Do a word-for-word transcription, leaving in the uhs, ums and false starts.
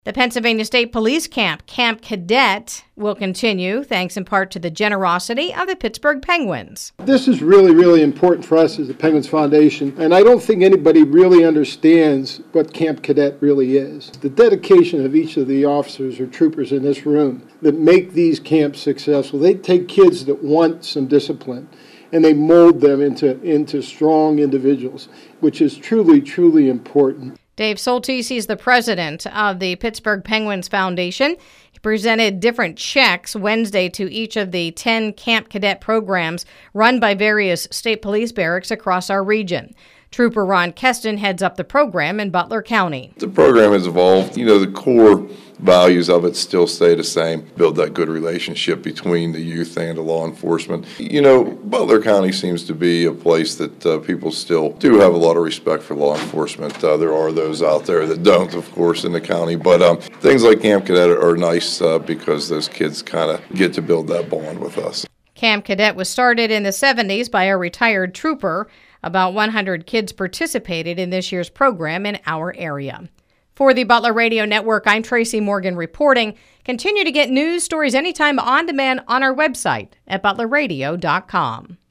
The Pennsylvania State Police Camp, Camp Cadet, will continue, thanks in part to the generosity of the Pittsburgh Penguins. This is really, really important for us as the Penguins Foundation, and I don't think anybody really understands what Camp Cadet really is. The dedication of each of the officers or troopers in this room that make these camps successful. They take kids that want some discipline, and they mold them into, into strong individuals, which is truly, truly important. Dave Soltis, he's the president of the Pittsburgh Penguins Foundation. He presented different checks Wednesday to each of the ten Camp Cadet programs run by various state police barracks across our region. Trooper Ron Keston heads up the program in Butler County. The program has evolved. You know, the core values of it still stay the same. Build that good relationship between the youth and the law enforcement. You know, Butler County seems to be a place that uh, people still do have a lot of respect for law enforcement. Uh, there are those out there that don't, of course, in the county. But um, things like Camp Cadet are nice uh, because those kids kind of get to build that bond with us. Camp Cadet was started in the seventies by a retired trooper. About one hundred kids participated in this year's program in our area. For the Butler Radio Network, I'm Tracy Morgan reporting. Continue to get news stories anytime on demand on our website at butler radio dot com.